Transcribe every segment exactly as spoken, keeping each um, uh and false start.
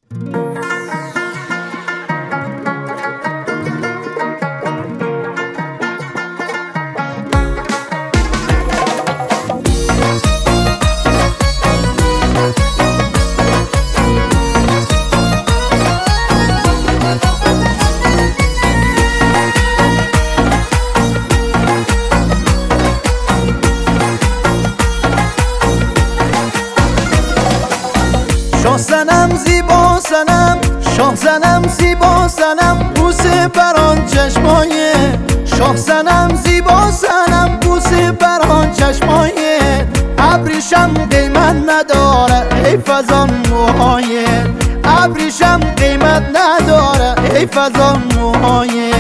شاه زنم زیبا زنم، شاه زنم زیبا زنم، بوسه بران چشمای شاه زنم زیبا زنم، بوسه بران چشمای ابریشم قیمت نداره حیف از آن موهای ابریشم قیمت نداره حیف از آن موهای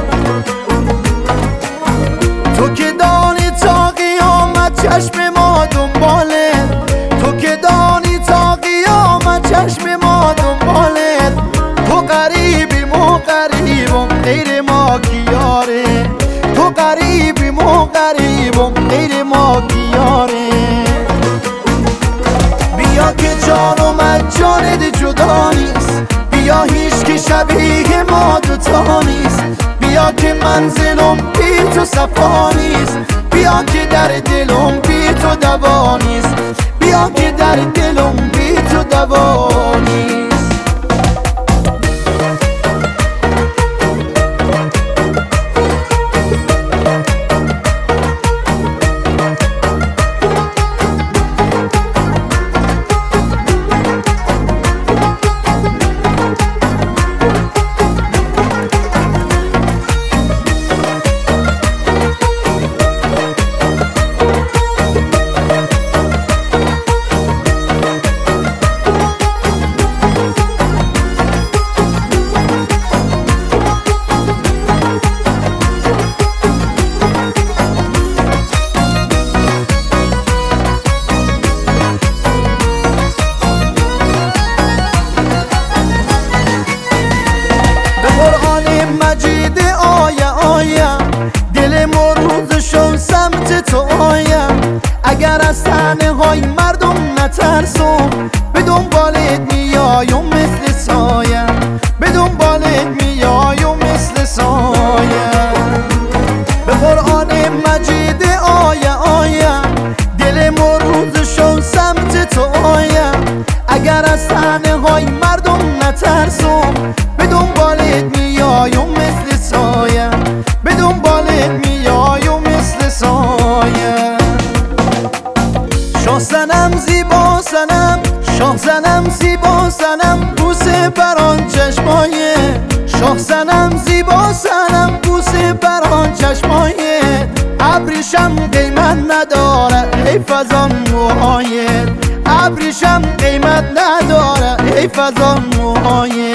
تو که دانی تا قیامت چشم ما دنباله تو که دانی تا قیامت چشم ما دنباله تو قریبی مو قریبم غیر ما کیاره تو قریبی مو قریبم غیر ما کیاره بیا که جان و من جانت جدا نیست بیا هیچ که شبیه ما دوتا نیست بیا که منزلم بی تو صفا نیست بیا که در دلم بی تو دوا نیست بیا که در دلم بی تو دوا نیست مجید آیا آیا دل مروزشون سمت تو آیم اگر از تنه های مردم نترسم به دنبالت میایم مثل سایم به دنبالت میایم مثل سایم به قرآن مجید آیا آیا دل مروزشون سمت تو آیم اگر از تنه های مردم نترسم به دنبالت میایم مثل سایه به دنبالت میایم مثل سایه شاه زنم زیبا زنم شاه زنم زیبا زنم بوسه بران چشمای شاه زنم زیبا زنم بوسه بران چشمای ابریشم قیمت نداره حیف از آن موهای ابریشم قیمت نداره حیف از آن موهای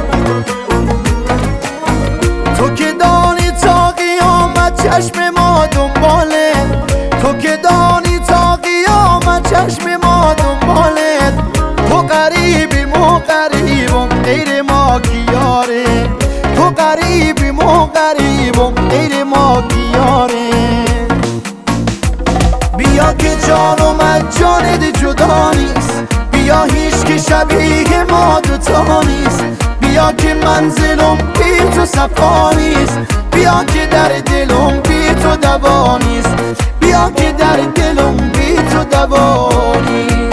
تو که دانی تا قیامت چشم ما دنباله تو که دانی تا قیامت چشم ما دنباله تو قریبی مو قریبم غیر ما کیاره تو قریبی مو قریبم غیر ما کیاره بیا که جان و من جانت جدا نیست بیا هیچ که شبیه ما دوتا نیست بیا که منزلم بی تو صفا نیست بیا که در دلم بی تو دوا نیست بیا که در دلم بی تو دوا نیست